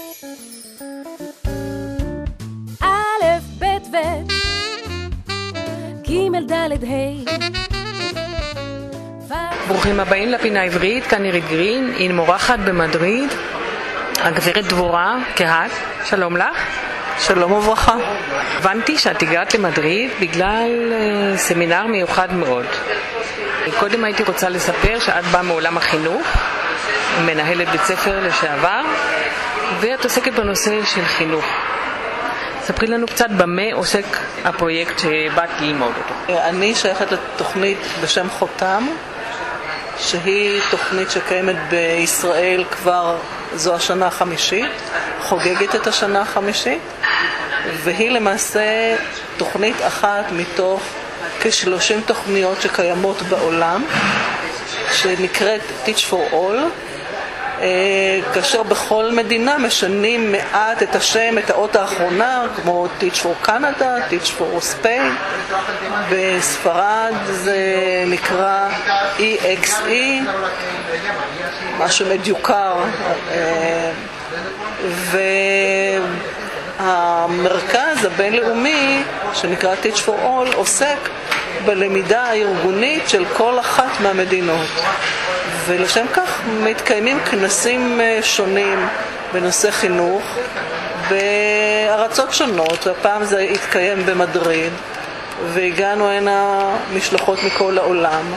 א' ב' ו ג' ד' ה'. ברוכים הבאים לפינה העברית, כאן עירית גרין, היא מורחת במדריד, הגברת דבורה קהת, שלום לך. שלום וברכה. הבנתי שאת הגעת למדריד בגלל סמינר מיוחד מאוד. קודם הייתי רוצה לספר שאת באה מעולם החינוך, מנהלת בית ספר לשעבר, ואת עוסקת בנושא של חינוך. ספרי לנו קצת במה עוסק הפרויקט שבאת ללמוד אותו. אני שייכת לתוכנית בשם חותם, שהיא תוכנית שקיימת בישראל כבר זו השנה החמישית, חוגגת את השנה החמישית, והיא למעשה תוכנית אחת מתוך כ-30 תוכניות שקיימות בעולם, שנקראת Teach for All, כאשר בכל מדינה משנים מעט את השם, את האות האחרונה, כמו Teach for Canada, Teach for Spain. בספרד זה נקרא EXE, משהו מדיוקר. והמרכז הבינלאומי שנקרא Teach for All עוסק בלמידה הארגונית של כל אחת מהמדינות. ולשם כך מתקיימים כנסים שונים בנושא חינוך בארצות שונות. הפעם זה התקיים במדריד, והגענו הנה משלחות מכל העולם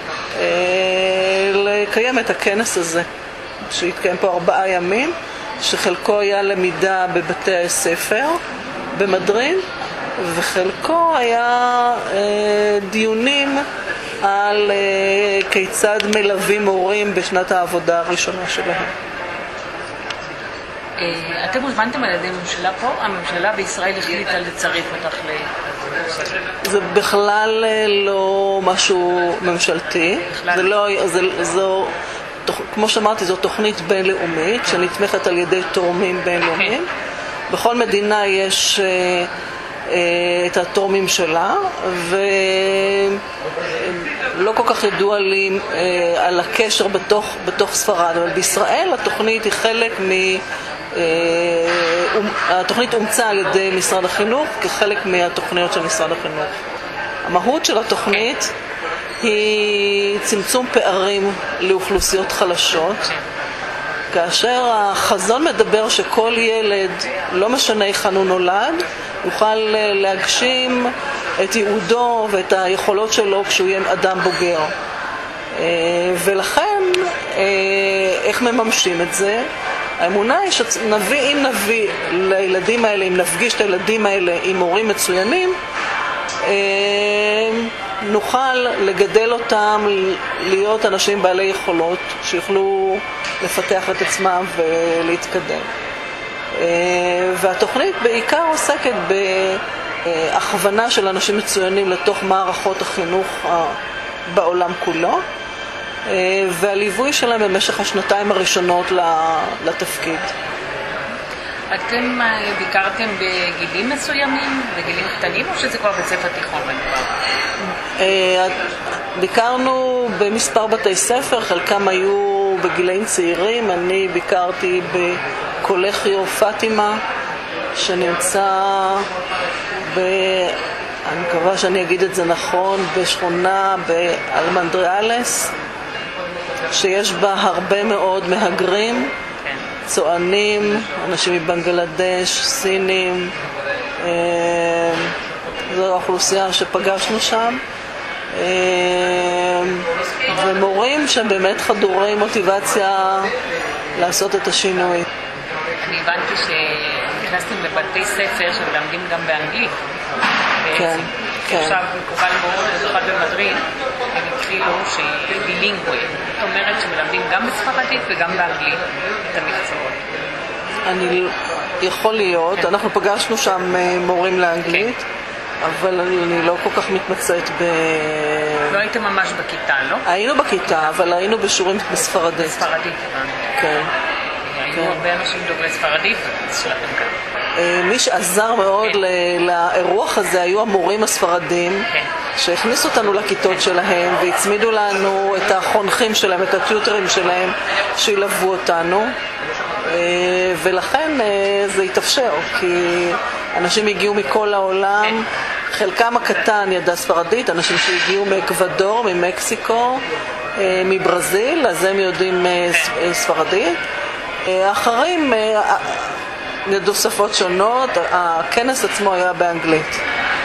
לקיים את הכנס הזה, שהתקיים פה 4 ימים, שחלקו היה למידה בבתי הספר במדריד, וחלקו היה דיונים על כיצד מלווים הורים בשנת העבודה הראשונה שלהם. אתם הוזמנתם על ידי ממשלה פה? הממשלה בישראל החליטה לצרף אותך זה בכלל לא משהו ממשלתי. כמו שאמרתי, זו תוכנית בינלאומית שנתמכת על ידי תורמים בינלאומיים. בכל מדינה יש את התורמים שלה, ולא כל כך ידוע לי על הקשר בתוך ספרד, אבל בישראל התוכנית היא חלק התוכנית אומצה על ידי משרד החינוך כחלק מהתוכניות של משרד החינוך. המהות של התוכנית היא צמצום פערים לאוכלוסיות חלשות, כאשר החזון מדבר שכל ילד, לא משנה היכן הוא נולד, יוכל להגשים את ייעודו ואת היכולות שלו כשהוא יהיה אדם בוגר. ולכן, איך מממשים את זה? האמונה היא אם נביא לילדים האלה, אם נפגיש את הילדים האלה עם הורים מצוינים, נוכל לגדל אותם להיות אנשים בעלי יכולות שיוכלו לפתח את עצמם ולהתקדם. והתוכנית בעיקר עוסקת בהכוונה של אנשים מצוינים לתוך מערכות החינוך בעולם כולו, והליווי שלהם במשך השנתיים הראשונות לתפקיד. אתם ביקרתם בגילים מסוימים, בגילים קטנים, או שזה כבר בית ספר תיכון מדובר? ביקרנו במספר בתי ספר, חלקם היו בגילאים צעירים. אני ביקרתי בקולכיו פאטימה, שנמצא אני מקווה שאני אגיד את זה נכון, בשכונה באלמנדריאלס, שיש בה הרבה מאוד מהגרים, צוענים, אנשים מבנגלדש, סינים. זו האוכלוסייה שפגשנו שם, ומורים שבאמת חדורי מוטיבציה לעשות את השינוי. אני הבנתי שנכנסתם בבתי ספר שמלמדים גם באנגלית. כן, כן. עכשיו מקובל מאוד, במיוחד במדריד, הם התחילו שהיא בילינגווי. זאת אומרת שמלמדים גם בספרדית וגם באנגלית את המקצועות. יכול להיות, אנחנו פגשנו שם מורים לאנגלית, אבל אני לא כל כך מתמצאת לא הייתם ממש בכיתה, לא? היינו בכיתה, אבל היינו בשיעורים בספרדית. בספרדית, כן. היו הרבה אנשים דוברי ספרדית שלכם כאן. מי שעזר מאוד לאירוח הזה היו המורים הספרדים, שהכניסו אותנו לכיתות שלהם והצמידו לנו את החונכים שלהם, את הטיוטרים שלהם, שילוו אותנו. ולכן זה התאפשר, כי אנשים הגיעו מכל העולם, חלקם הקטן ידע ספרדית, אנשים שהגיעו מאקוודור, ממקסיקו, מברזיל, אז הם יודעים ספרדית. האחרים ידעו שפות שונות, הכנס עצמו היה באנגלית.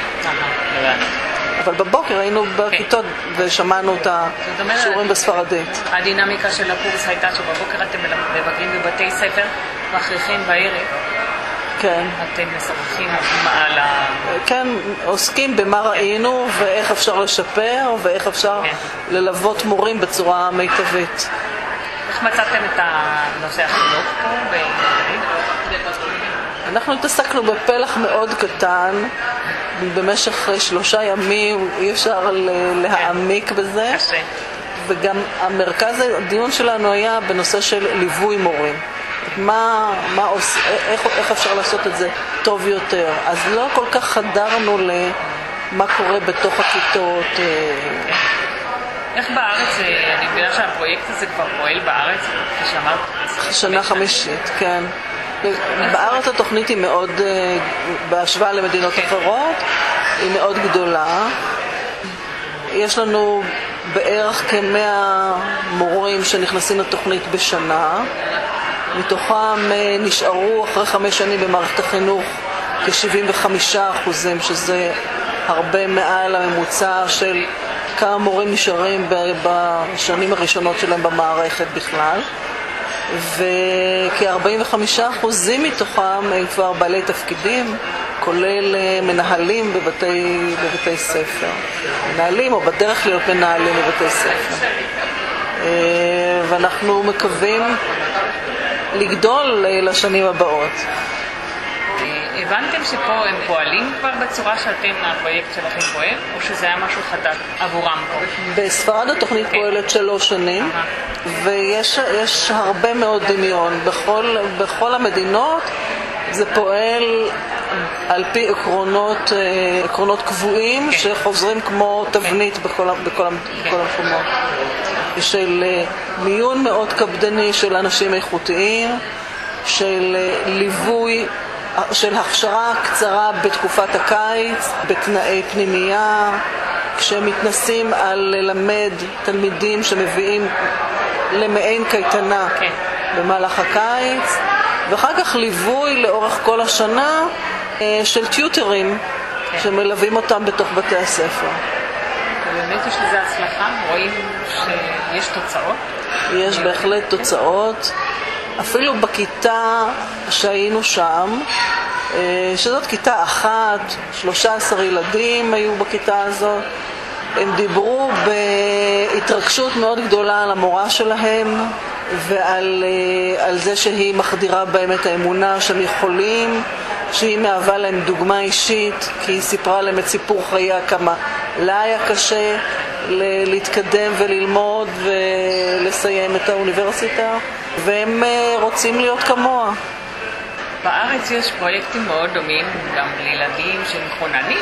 אבל בבוקר היינו בכיתות ושמענו את השיעורים בספרדית. הדינמיקה של הקורס הייתה שבבוקר אתם מבקרים בבתי ספר, ואחריכם בערב. כן. אתם משוחחים על ה... כן, עוסקים במה ראינו ואיך אפשר לשפר ואיך אפשר ללוות מורים בצורה מיטבית. איך מצאתם את הנושא החינוך פה בעברית? אנחנו התעסקנו בפלח מאוד קטן, במשך 3 ימים אי אפשר להעמיק בזה, וגם המרכז הדיון שלנו היה בנושא של ליווי מורים. איך אפשר לעשות את זה טוב יותר. אז לא כל כך חדרנו למה קורה בתוך הכיתות. איך בארץ, אני מבינה שהפרויקט הזה כבר פועל בארץ, כשאמרת? שנה 5, כן. בארץ התוכנית היא מאוד, בהשוואה למדינות אחרות, היא מאוד גדולה. יש לנו בערך כ100 מורים שנכנסים לתוכנית בשנה. מתוכם נשארו אחרי 5 שנים במערכת החינוך כ-75%, שזה הרבה מעל הממוצע של כמה מורים נשארים בשנים הראשונות שלהם במערכת בכלל. וכ-45% מתוכם הם כבר בעלי תפקידים, כולל מנהלים בבתי ספר. מנהלים או בדרך להיות מנהלים בבתי ספר. ואנחנו מקווים לגדול לשנים הבאות. הבנתם שפה הם פועלים כבר בצורה הפרויקט שלכם פועל, או שזה היה משהו חדש עבורם פה? בספרד התוכנית פועלת 3 שנים, ויש הרבה מאוד דמיון. בכל המדינות זה פועל על פי עקרונות קבועים שחוזרים כמו תבנית בכל המקומות. של מיון מאוד קפדני של אנשים איכותיים, של ליווי, של הכשרה קצרה בתקופת הקיץ, בתנאי פנימייה, כשמתנסים על ללמד תלמידים שמביאים למעין קייטנה במהלך הקיץ, ואחר כך ליווי לאורך כל השנה של טיוטרים שמלווים אותם בתוך בתי הספר. באמת יש לזה הצלחה? רואים שיש תוצאות? יש בהחלט תוצאות. אפילו בכיתה שהיינו שם, שזאת כיתה 1, 13 ילדים היו בכיתה הזאת, הם דיברו בהתרגשות מאוד גדולה על המורה שלהם ועל זה שהיא מחדירה בהם את האמונה שהם יכולים, שהיא מהווה להם דוגמה אישית, כי היא סיפרה להם את סיפור חייה כמה לה היה קשה להתקדם וללמוד ולסיים את האוניברסיטה, והם רוצים להיות כמוה. בארץ יש פרויקטים מאוד דומים גם לילדים שמחוננים,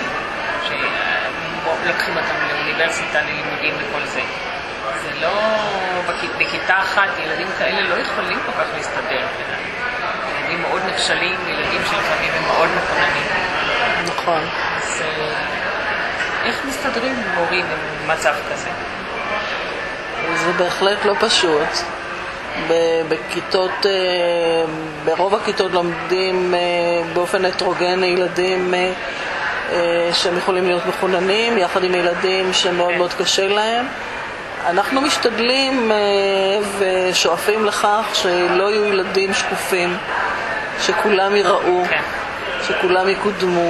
שלוקחים אותם לאוניברסיטה ללימודים וכל זה. זה לא, בכיתה אחת ילדים כאלה לא יכולים כל כך להסתדר. ילדים מאוד נכשלים, ילדים שלפעמים הם מאוד מחוננים. נכון. אז איך מסתדרים מורים במצב כזה? זה בהחלט לא פשוט. בכיתות, ברוב הכיתות לומדים באופן הטרוגני ילדים שהם יכולים להיות מחוננים, יחד עם ילדים שמאוד מאוד קשה להם. אנחנו משתדלים ושואפים לכך שלא יהיו ילדים שקופים, שכולם ייראו, שכולם יקודמו.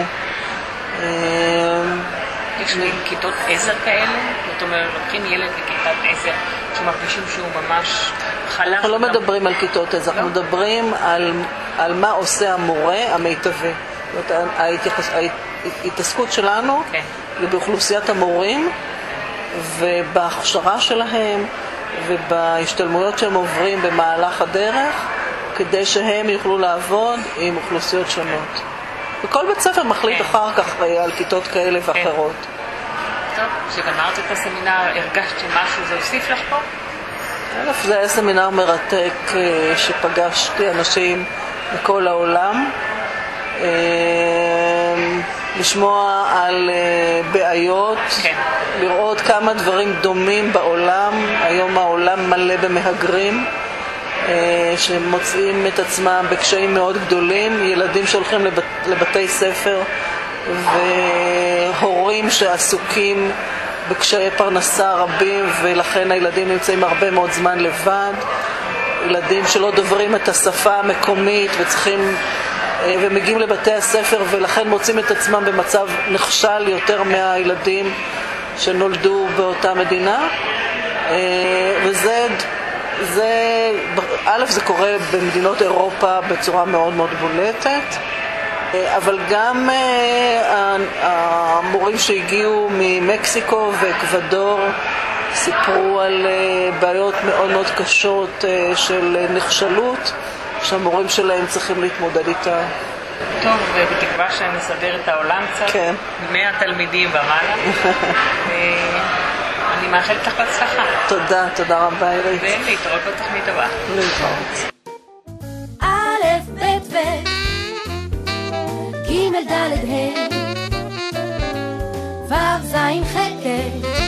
יש להם כיתות עזר כאלה? זאת אומרת, לוקחים ילד בכיתת עזר שמרגישים שהוא ממש חלש. אנחנו לא מדברים על כיתות עזר, אנחנו מדברים על מה עושה המורה המיטבי. זאת אומרת, ההתעסקות שלנו זה באוכלוסיית המורים ובהכשרה שלהם ובהשתלמויות שהם עוברים במהלך הדרך, כדי שהם יוכלו לעבוד עם אוכלוסיות שונות. וכל בית ספר מחליט אחר כך על כיתות כאלה ואחרות. טוב, כשגמרת את הסמינר, הרגשת שמשהו זה הוסיף לך פה? זה היה סמינר מרתק, שפגשתי אנשים בכל העולם, לשמוע על בעיות, לראות כמה דברים דומים בעולם. היום העולם מלא במהגרים שמוצאים את עצמם בקשיים מאוד גדולים, ילדים שהולכים לבתי ספר והורים שעסוקים בקשיי פרנסה רבים, ולכן הילדים נמצאים הרבה מאוד זמן לבד, ילדים שלא דוברים את השפה המקומית ומגיעים לבתי הספר ולכן מוצאים את עצמם במצב נכשל יותר מהילדים שנולדו באותה מדינה. זה קורה במדינות אירופה בצורה מאוד מאוד בולטת, אבל גם המורים שהגיעו ממקסיקו ואקוודור סיפרו על בעיות מאוד מאוד קשות של נכשלות שהמורים שלהם צריכים להתמודד איתה. טוב, ובתקווה שנסדר את העולם קצת, כן. 100 תלמידים ומעלה. אני מאחלת לך בהצלחה. תודה רבה עירית. ולהתראות בתוכנית הבאה. להתראות. א' ב' ו ג' ד' ה' ו' ז' ח'